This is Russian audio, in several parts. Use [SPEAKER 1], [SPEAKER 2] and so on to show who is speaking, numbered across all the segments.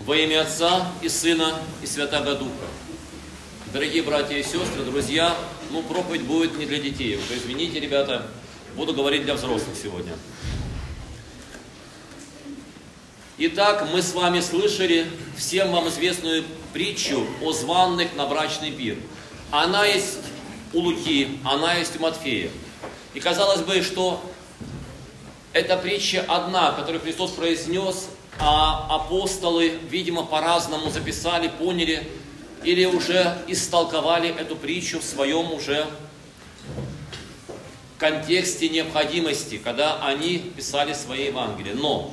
[SPEAKER 1] Во имя Отца и Сына и Святаго Духа. Дорогие братья и сестры, друзья, проповедь будет не для детей. Вы извините, ребята, буду говорить для взрослых сегодня. Итак, мы с вами слышали всем вам известную притчу о званных на брачный пир. Она есть у Луки, она есть у Матфея. И казалось бы, что эта притча одна, которую Христос произнес, а апостолы, видимо, по-разному записали, поняли, или уже истолковали эту притчу в своем уже контексте необходимости, когда они писали свои Евангелия. Но,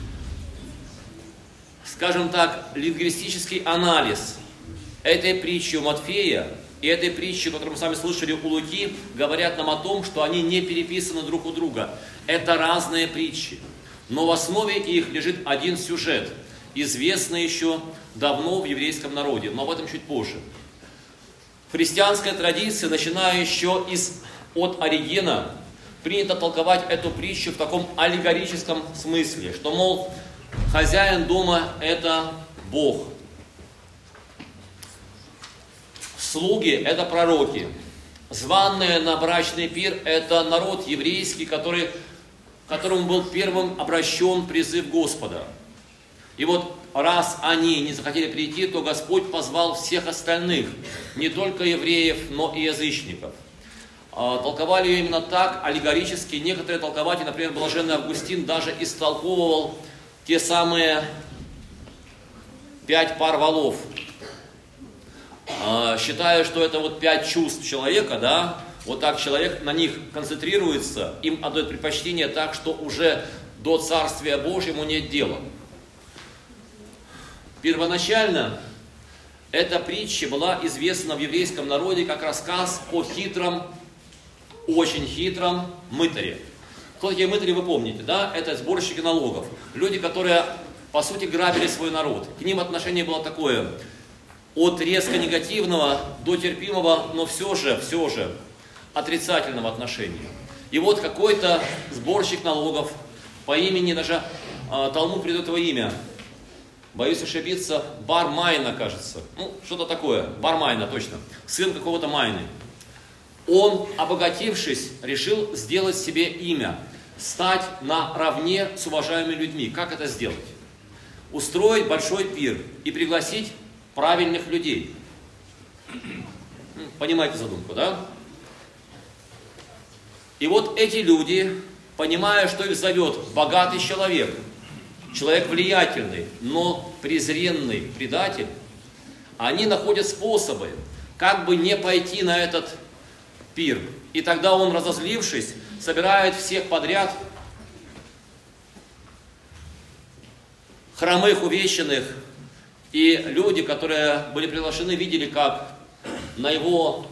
[SPEAKER 1] скажем так, лингвистический анализ этой притчи у Матфея и этой притчи, которую мы с вами слышали у Луки, говорят нам о том, что они не переписаны друг у друга. Это разные притчи. Но в основе их лежит один сюжет, известный еще давно в еврейском народе, но об этом чуть позже. Христианская традиция, начиная еще от Оригена, принято толковать эту притчу в таком аллегорическом смысле, что, мол, хозяин дома – это Бог, слуги – это пророки, званные на брачный пир – это народ еврейский, которому был первым обращен призыв Господа. И вот раз они не захотели прийти, то Господь позвал всех остальных, не только евреев, но и язычников. Толковали ее именно так, аллегорически. Некоторые толкователи, например, блаженный Августин, даже истолковывал те самые 5 пар волов, считая, что это вот 5 чувств человека, да, вот так человек на них концентрируется, им отдает предпочтение так, что уже до Царствия Божьему нет дела. Первоначально эта притча была известна в еврейском народе как рассказ о хитром, очень хитром мытаре. Кто такие мытари, вы помните, да? Это сборщики налогов. Люди, которые, по сути, грабили свой народ. К ним отношение было такое, от резко негативного до терпимого, но все же отрицательного отношения. И вот какой-то сборщик налогов по имени, даже Талмуд придает его имя, боюсь ошибиться, Бар Майна, кажется. Что-то такое, Бар Майна, точно. Сын какого-то Майны. Он, обогатившись, решил сделать себе имя, стать наравне с уважаемыми людьми. Как это сделать? Устроить большой пир и пригласить правильных людей. Понимаете задумку, да? И вот эти люди, понимая, что их зовет богатый человек, человек влиятельный, но презренный предатель, они находят способы, как бы не пойти на этот пир. И тогда он, разозлившись, собирает всех подряд, хромых, увеченных, и люди, которые были приглашены, видели, как на его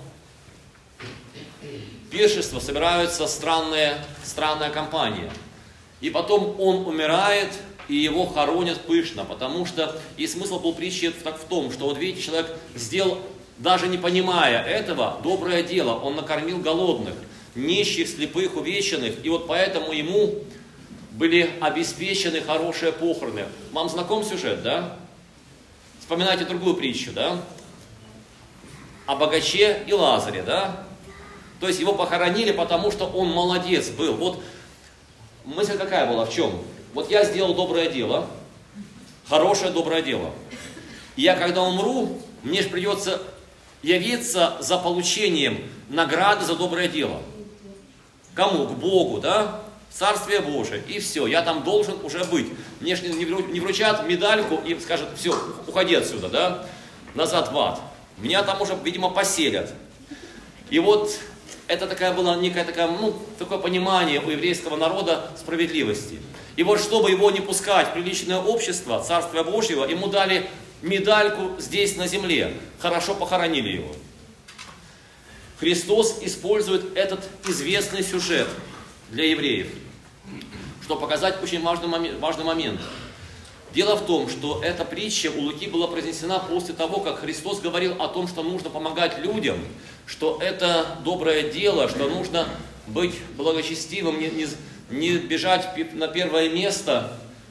[SPEAKER 1] пиршество собираются странная компания. И потом он умирает, и его хоронят пышно, потому что и смысл был притчи в том, что вот видите, человек сделал, даже не понимая этого, доброе дело. Он накормил голодных, нищих, слепых, увеченных, и вот поэтому ему были обеспечены хорошие похороны. Вам знаком сюжет, да? Вспоминайте другую притчу, да? О богаче и Лазаре, да? То есть его похоронили, потому что он молодец был. Вот мысль какая была, в чем? Вот я сделал доброе дело, хорошее доброе дело. И я, когда умру, мне же придется явиться за получением награды за доброе дело. Кому? К Богу, да? Царствие Божие. И все, я там должен уже быть. Мне же не вручат медальку и скажут, все, уходи отсюда, да? Назад в ад. Меня там уже, видимо, поселят. И вот это такая была некая такое понимание у еврейского народа справедливости. И вот чтобы его не пускать в приличное общество, Царствия Божьего, ему дали медальку здесь на земле. Хорошо похоронили его. Христос использует этот известный сюжет для евреев, чтобы показать очень важный момент. Дело в том, что эта притча у Луки была произнесена после того, как Христос говорил о том, что нужно помогать людям, что это доброе дело, что нужно быть благочестивым, не бежать на первое место,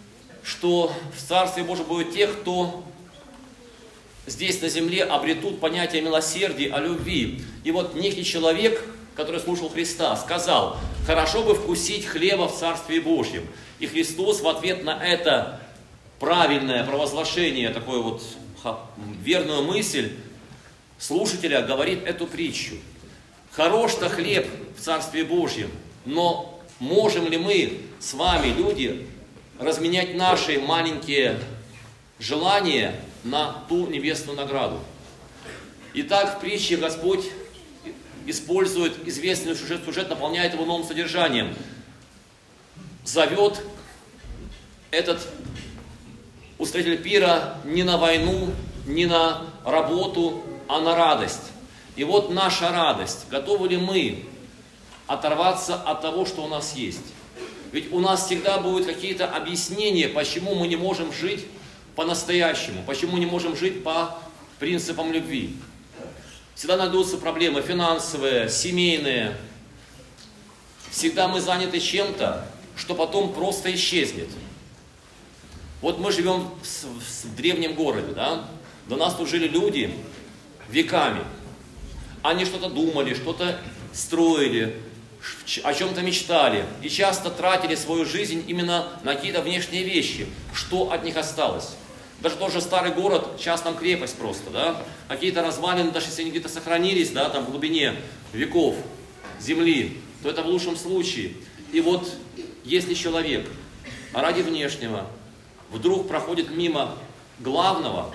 [SPEAKER 1] что в Царстве Божьем будут те, кто здесь на земле обретут понятие милосердия, о любви. И вот некий человек, который слушал Христа, сказал: хорошо бы вкусить хлеба в Царстве Божьем. И Христос в ответ на это правильное провозглашение, такую вот верную мысль слушателя, говорит эту притчу. Хорош-то хлеб в Царстве Божьем, но можем ли мы с вами, люди, разменять наши маленькие желания на ту небесную награду? Итак, в притче Господь использует известный сюжет, наполняет его новым содержанием. Зовет этот устроитель пира не на войну, не на работу, а на радость. И вот наша радость. Готовы ли мы оторваться от того, что у нас есть? Ведь у нас всегда будут какие-то объяснения, почему мы не можем жить по-настоящему, почему не можем жить по принципам любви. Всегда найдутся проблемы финансовые, семейные. Всегда мы заняты чем-то, что потом просто исчезнет. Вот мы живем в древнем городе, да? До нас тут жили люди веками. Они что-то думали, что-то строили, о чем-то мечтали. И часто тратили свою жизнь именно на какие-то внешние вещи. Что от них осталось? Даже тот же старый город, сейчас там крепость просто, да? Какие-то развалины, даже если они где-то сохранились, да, там в глубине веков земли, то это в лучшем случае. И вот если человек ради внешнего вдруг проходит мимо главного,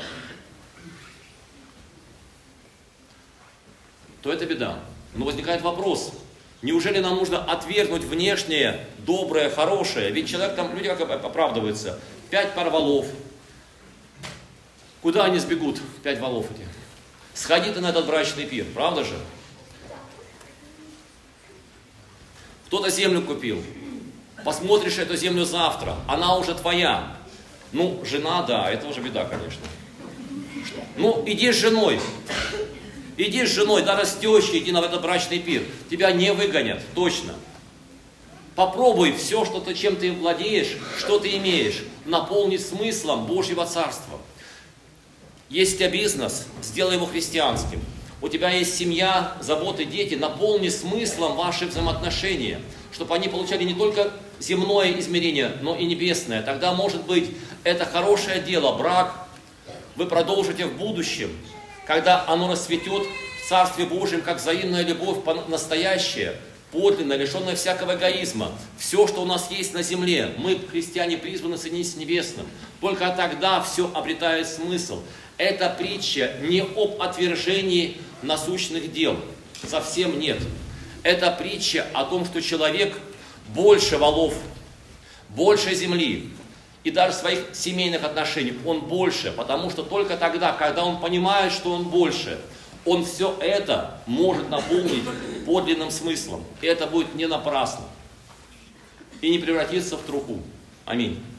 [SPEAKER 1] то это беда. Но возникает вопрос: неужели нам нужно отвергнуть внешнее, доброе, хорошее? Ведь человек там, люди как оправдываются: 5 пар валов. Куда они сбегут, 5 валов эти? Сходи ты на этот брачный пир, правда же? Кто-то землю купил. Посмотришь эту землю завтра, она уже твоя. Ну, жена, да, это уже беда, конечно. Ну, иди с женой. Иди с женой, даже с тещей, иди на этот брачный пир. Тебя не выгонят, точно. Попробуй все, чем ты владеешь, что ты имеешь, наполнить смыслом Божьего Царства. Есть у тебя бизнес, сделай его христианским. У тебя есть семья, заботы, дети, наполни смыслом ваши взаимоотношения, чтобы они получали не только земное измерение, но и небесное. Тогда, может быть, это хорошее дело, брак, вы продолжите в будущем, когда оно расцветет в Царстве Божьем, как взаимная любовь настоящая, подлинная, лишенная всякого эгоизма. Все, что у нас есть на земле, мы, христиане, призваны соединить с небесным. Только тогда все обретает смысл. Эта притча не об отвержении насущных дел. Совсем нет. Это притча о том, что человек больше валов, больше земли. И даже своих семейных отношений он больше. Потому что только тогда, когда он понимает, что он больше, он все это может наполнить подлинным смыслом. И это будет не напрасно. И не превратиться в труху. Аминь.